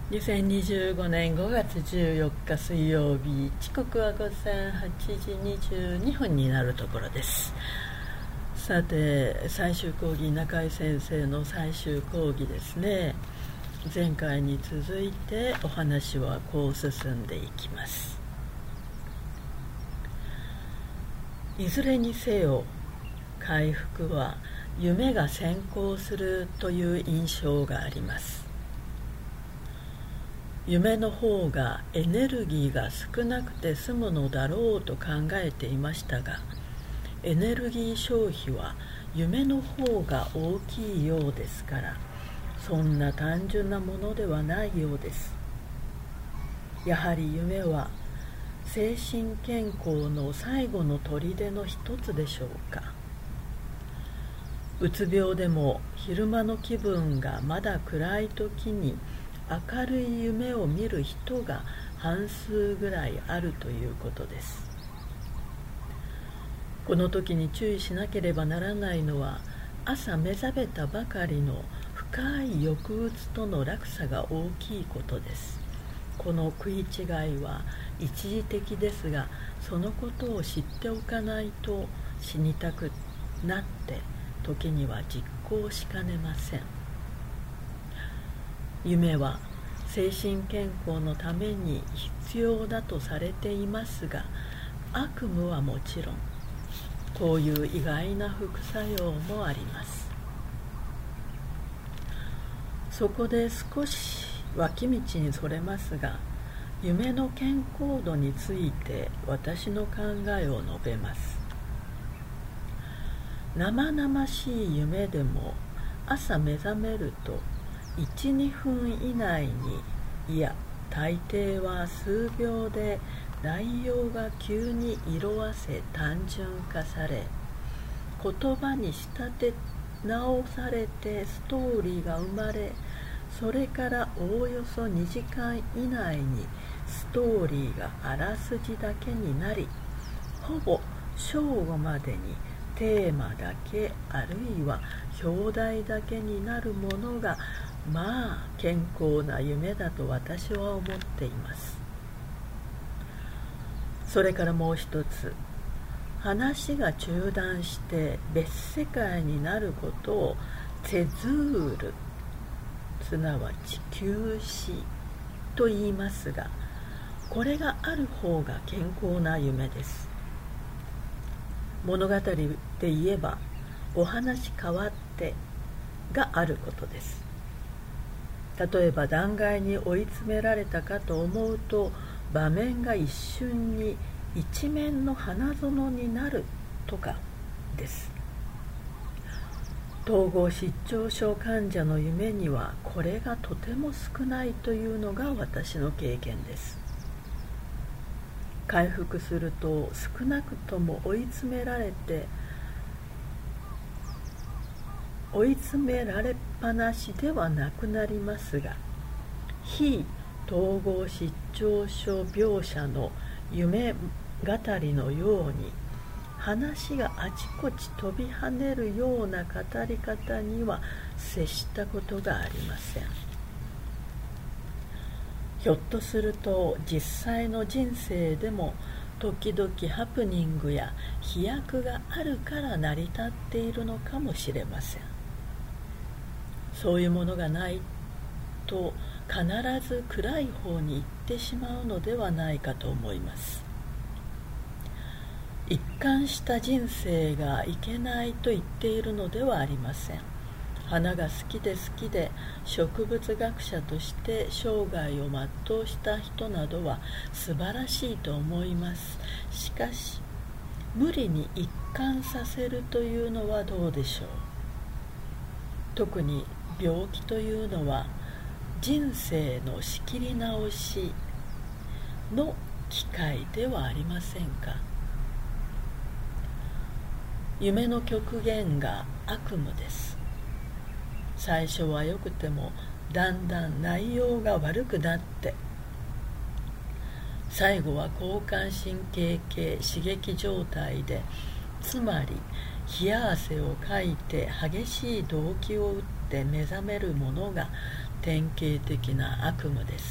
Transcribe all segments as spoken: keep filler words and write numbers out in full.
にせんにじゅうごねんごがつじゅうよっか水曜日、時刻はごぜんはちじにじゅうにふんになるところです。さて、最終講義、中井先生の最終講義ですね。前回に続いてお話はこう進んでいきます。いずれにせよ、回復は夢が先行するという印象があります。夢の方がエネルギーが少なくて済むのだろうと考えていましたが、エネルギー消費は夢の方が大きいようですから、そんな単純なものではないようです。やはり夢は精神健康の最後の砦の一つでしょうか。うつ病でも昼間の気分がまだ暗い時に明るい夢を見る人が半数ぐらいあるということです。この時に注意しなければならないのは、朝目覚めたばかりの深い抑うつとの落差が大きいことです。この食い違いは一時的ですが、そのことを知っておかないと死にたくなって時には実行しかねません。夢は精神健康のために必要だとされていますが、悪夢はもちろん、こういう意外な副作用もあります。そこで少し脇道にそれますが、夢の健康度について私の考えを述べます。生々しい夢でも朝目覚めるといち、にふん以内に、いや大抵は数秒で内容が急に色あせ単純化され、言葉に仕立て直されてストーリーが生まれ、それからおおよそにじかん以内にストーリーがあらすじだけになり、ほぼ正午までにテーマだけあるいは表題だけになるものが、まあ健康な夢だと私は思っています。それからもう一つ、話が中断して別世界になることをツェズール、すなわち休止と言いますが、これがある方が健康な夢です。物語で言えば、お話変わってがあることです。例えば断崖に追い詰められたかと思うと、場面が一瞬に一面の花園になるとかです。統合失調症患者の夢にはこれがとても少ないというのが私の経験です。回復すると少なくとも追い詰められて追い詰められっぱなしではなくなりますが、非統合失調症描写の夢語りのように話があちこち飛び跳ねるような語り方には接したことがありません。ひょっとすると実際の人生でも時々ハプニングや飛躍があるから成り立っているのかもしれません。そういうものがないと必ず暗い方に行ってしまうのではないかと思います。一貫した人生がいけないと言っているのではありません。花が好きで好きで植物学者として生涯を全うした人などは素晴らしいと思います。しかし無理に一貫させるというのはどうでしょう。特に病気というのは人生の仕切り直しの機会ではありませんか。夢の極限が悪夢です。最初は良くてもだんだん内容が悪くなって、最後は交感神経系刺激状態で、つまり冷や汗をかいて激しい動悸を打って目覚めるものが典型的な悪夢です。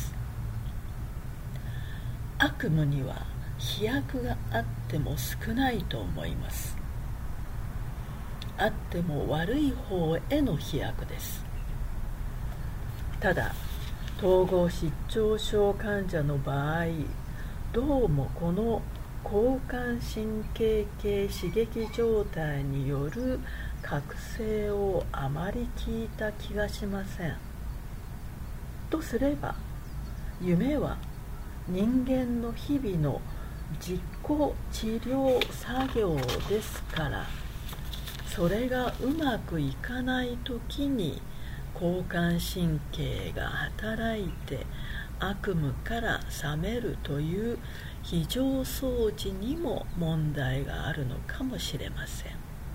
悪夢には飛躍があっても少ないと思います。あっても悪い方への飛躍です。ただ統合失調症患者の場合、どうもこの交感神経系刺激状態による覚醒をあまり聞いた気がしません。とすれば、夢は人間の日々の自己治療作業ですから、それがうまくいかないときに交感神経が働いて悪夢から覚めるという非常装置にも問題があるのかもしれません。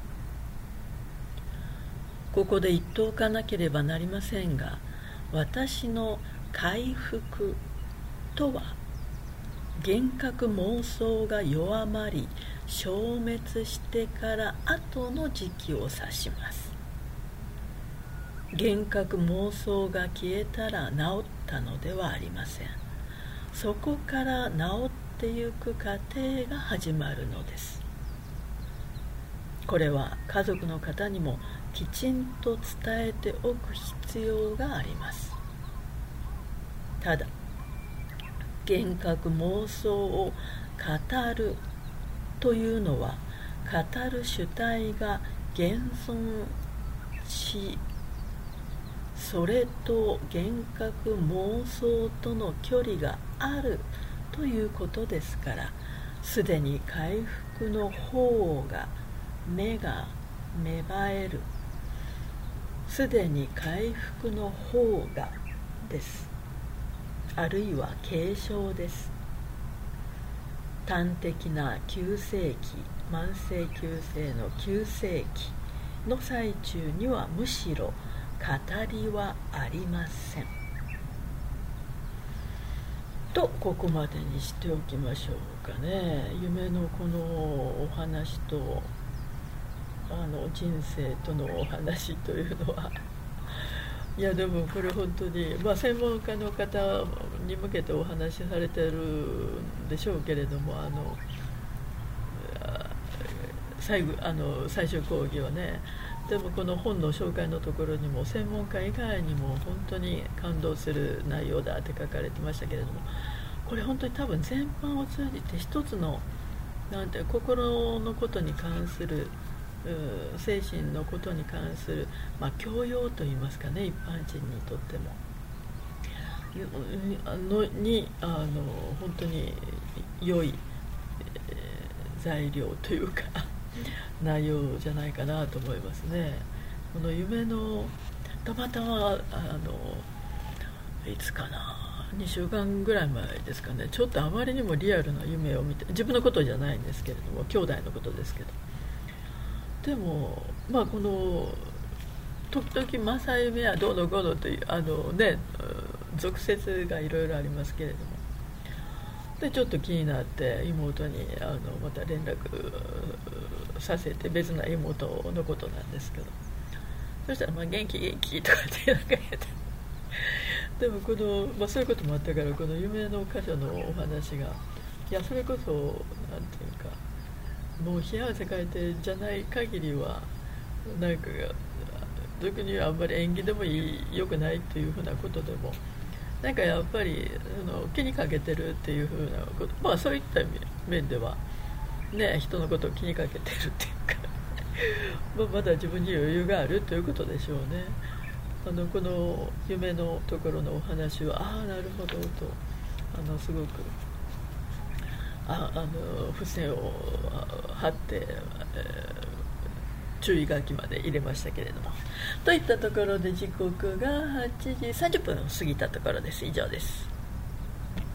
ここで言っておかなければなりませんが、私の回復とは幻覚妄想が弱まり消滅してから後の時期を指します。幻覚妄想が消えたら治ったのではありません。そこから治ってゆく過程が始まるのです。これは家族の方にもきちんと伝えておく必要があります。ただ幻覚妄想を語るというのは、語る主体が現存し、それと幻覚妄想との距離があるということですから、すでに回復の方が目が芽生える、すでに回復の方がです。あるいは軽症です。端的な急性期、慢性急性の急性期の最中にはむしろ語りはありません。とここまでにしておきましょうかね。夢のこのお話とあの人生とのお話というのはいやでもこれ本当に、まあ、専門家の方に向けてお話しされてるんでしょうけれども、あの最後あの最終講義はね、でもこの本の紹介のところにも専門家以外にも本当に感動する内容だって書かれてましたけれども、これ本当に多分全般を通じて一つのなんて心のことに関する精神のことに関する、まあ、教養といいますかね、一般人にとってものにあの本当に良い、えー、材料というか内容じゃないかなと思いますね。この夢のたまたまあのいつかなにしゅうかんぐらい前ですかね、ちょっとあまりにもリアルな夢を見て、自分のことじゃないんですけれども兄弟のことですけど、でもまあこの時々正夢はどうのこうのというあのね俗説がいろいろありますけれども、でちょっと気になって妹にあのまた連絡させて、別な妹のことなんですけど、そしたらまあ元気元気とかってなんか言ってでもこの、まあ、そういうこともあったから、この夢の箇所のお話がいやそれこそなんていうかもう冷や汗かいてじゃない限りはなんか特にあんまり縁起でもいい良くないというふうなことでもなんかやっぱりあの気にかけてるっていうふうなこと、まあそういった面ではね人のことを気にかけてるっていうかまあまだ自分に余裕があるということでしょうね。あのこの夢のところのお話はああなるほどとあのすごくああの付箋を貼って、えー、注意書きまで入れましたけれども、といったところで時刻がはちじさんじゅっぷん過ぎたところです。以上です。